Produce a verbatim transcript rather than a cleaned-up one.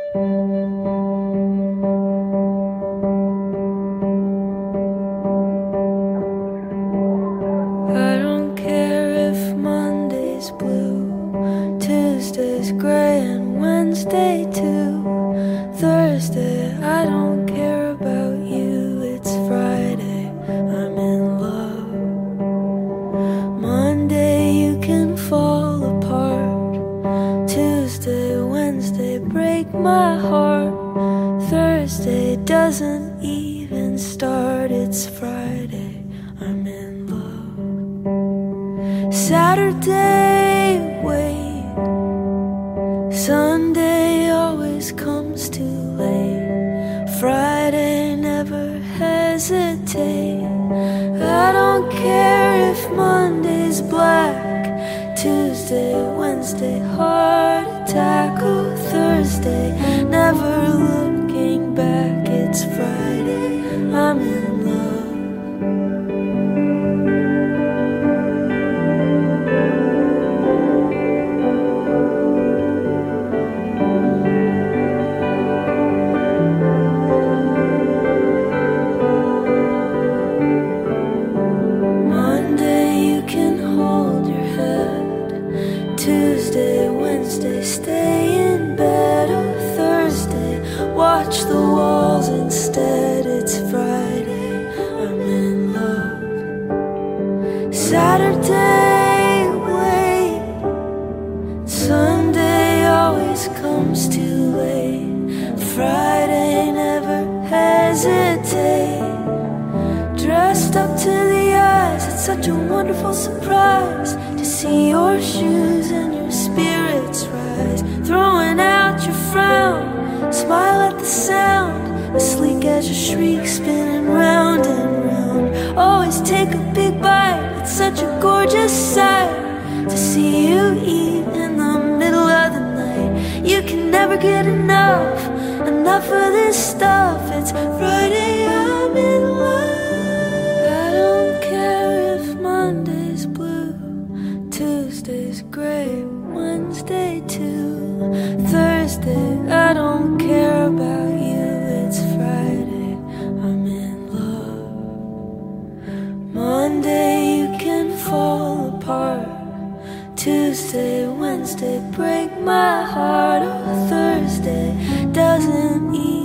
I don't care if Monday's blue, Tuesday's gray, and Wednesday too. Thursday, I don't care about you. It's Friday, I'm in love. Monday, you can fall apart. Tuesday, Wednesday, break my heart. Thursday doesn't even start. It's Friday, I'm in love. Saturday, wait. Sunday always comes too late. Friday, never hesitate. I don't care if Monday's black. Tuesday, Wednesday, heart attack. Oh, Thursday, never looking back. It's Friday, I'm in love. Tuesday, Wednesday, stay in bed. Oh, Thursday, watch the walls instead. It's Friday, I'm in love. Saturday, wait. Sunday always comes too late. Friday, never hesitate. Dressed up to the eyes, it's such a wonderful surprise to see your shoes and your spirits rise. Throwing out your frown, smile at the sound, as sleek as your shriek, spinning round and round. Always take a big bite, it's such a gorgeous sight to see you eat in the middle of the night. You can never get enough, enough of this stuff. It's Friday, I'm in love. Tuesday's gray, Wednesday too. Thursday, I don't care about you. It's Friday, I'm in love. Monday, you can fall apart. Tuesday, Wednesday, break my heart. Oh, Thursday doesn't even